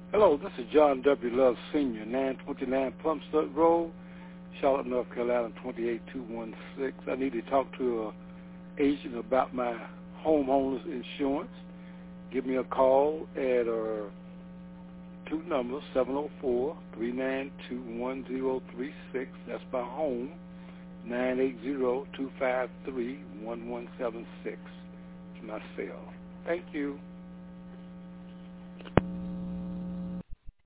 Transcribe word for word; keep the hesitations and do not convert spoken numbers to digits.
Hello, this is John W. Love Senior, nine twenty-nine Plumstead Road, Charlotte, North Carolina, twenty-eight two one six. I need to talk to an agent about my homeowner's insurance. Give me a call at uh, two numbers, seven oh four, three nine two, one oh three six. That's my home, nine eight zero, two five three, one one seven six. It's my cell. Thank you.